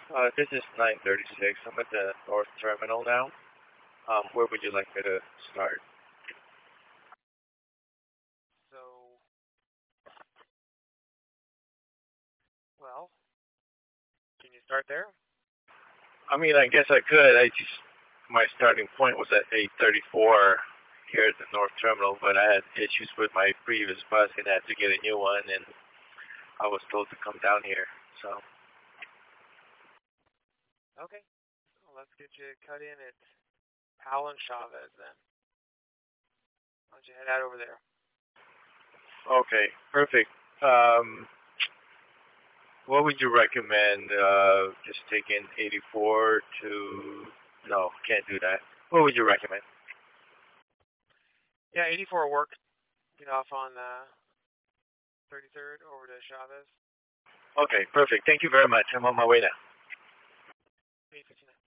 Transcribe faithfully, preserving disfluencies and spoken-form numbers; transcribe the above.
Uh, this is nine thirty-six. I'm at the North Terminal now. Um, where would you like me to start? So, well, can you start there? I mean, I guess I could. I just my starting point was at eight thirty-four here at the North Terminal, but I had issues with my previous bus and had to get a new one, and I was told to come down here. So, Okay. Well, let's get you cut in at Powell and Chavez then. Why don't you head out over there? okay, perfect. Um, what would you recommend? Uh, just taking eighty-four to no, can't do that. What would you recommend? Yeah, eighty-four work. Get off on uh, thirty-third over to Chavez. Okay, perfect. Thank you very much. I'm on my way now. eight fifty-nine.